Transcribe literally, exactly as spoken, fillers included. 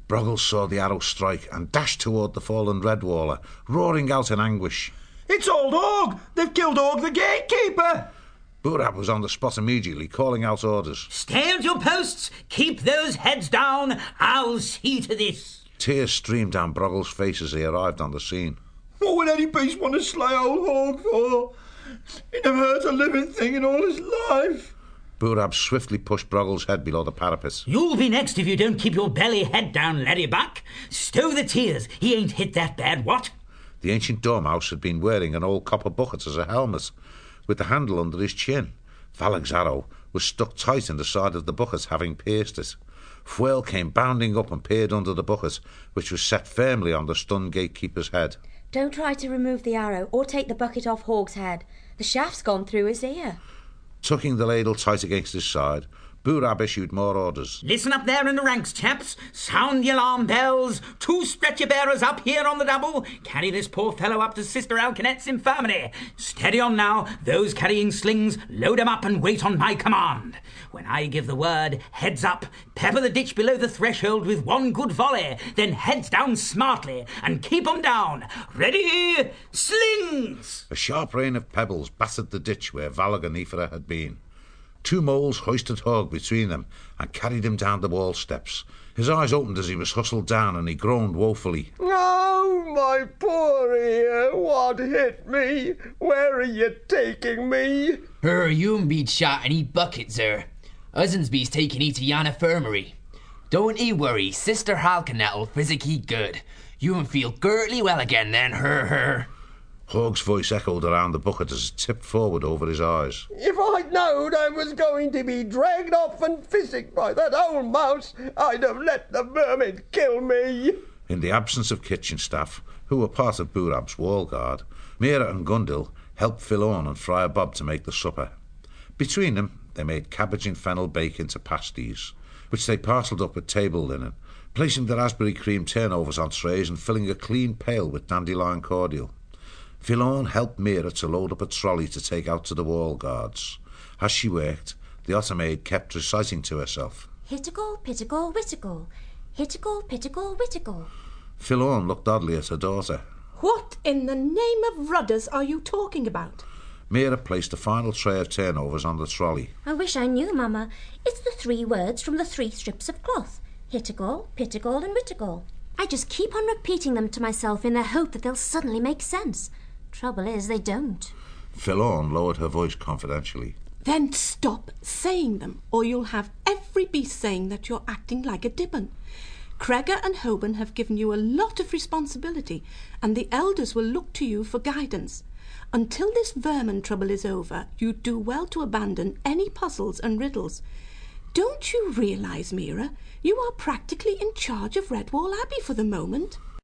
Broggles saw the arrow strike and dashed toward the fallen Redwaller, roaring out in anguish. It's old Hogg! They've killed Hogg the gatekeeper! Boorab was on the spot immediately, calling out orders. Stay at your posts! Keep those heads down! I'll see to this! Tears streamed down Broggles' face as he arrived on the scene. What would any beast want to slay old Hogg for? He never hurt a living thing in all his life. Boorab swiftly pushed Broggles' head below the parapet. You'll be next if you don't keep your belly head down, Laddybuck. Stow the tears. He ain't hit that bad, what? The ancient dormouse had been wearing an old copper bucket as a helmet, with the handle under his chin. Valak's arrow was stuck tight in the side of the bucket, having pierced it. Fwel came bounding up and peered under the bucket, which was set firmly on the stunned gatekeeper's head. Don't try to remove the arrow or take the bucket off Hogg's head. The shaft's gone through his ear. Tucking the ladle tight against his side, Boorab issued more orders. Listen up there in the ranks, chaps. Sound the alarm bells. Two stretcher-bearers up here on the double. Carry this poor fellow up to Sister Alkanet's infirmary. Steady on now. Those carrying slings, load 'em up and wait on my command. When I give the word, heads up, pepper the ditch below the threshold with one good volley, then heads down smartly and keep 'em down. Ready? Slings! A sharp rain of pebbles battered the ditch where Valag and Aoifre had been. Two moles hoisted Hogg between them and carried him down the wall steps. His eyes opened as he was hustled down, and he groaned woefully. Oh, my poor ear, what hit me? Where are you taking me? Her, you'm be't shot and eat buckets, sir. Ussensby's taking 'ee to yon infirmary. Don't 'ee worry, Sister Alkanet'll physic 'ee good. You'm feel girdly well again then, her, her. Hogg's voice echoed around the bucket as it tipped forward over his eyes. If I'd known I was going to be dragged off and physicked by that old mouse, I'd have let the vermin kill me. In the absence of kitchen staff, who were part of Boorab's wall guard, Meera and Gundil helped Filorn and Friar Bob to make the supper. Between them, they made cabbage and fennel bake into pasties, which they parcelled up with table linen, placing the raspberry cream turnovers on trays and filling a clean pail with dandelion cordial. Filorn helped Meera to load up a trolley to take out to the wall guards. As she worked, the otter maid kept reciting to herself. Hittigal, pittigal, wittigal. Hittigal, pittigal, wittigal. Filorn looked oddly at her daughter. What in the name of rudders are you talking about? Meera placed a final tray of turnovers on the trolley. I wish I knew, Mamma. It's the three words from the three strips of cloth. Hittigal, pittigal and wittigal. I just keep on repeating them to myself in the hope that they'll suddenly make sense. Trouble is, they don't. Filorn lowered her voice confidentially. Then stop saying them, or you'll have every beast saying that you're acting like a Dibbon. Cregor and Hoban have given you a lot of responsibility, and the elders will look to you for guidance. Until this vermin trouble is over, you'd do well to abandon any puzzles and riddles. Don't you realise, Meera, you are practically in charge of Redwall Abbey for the moment?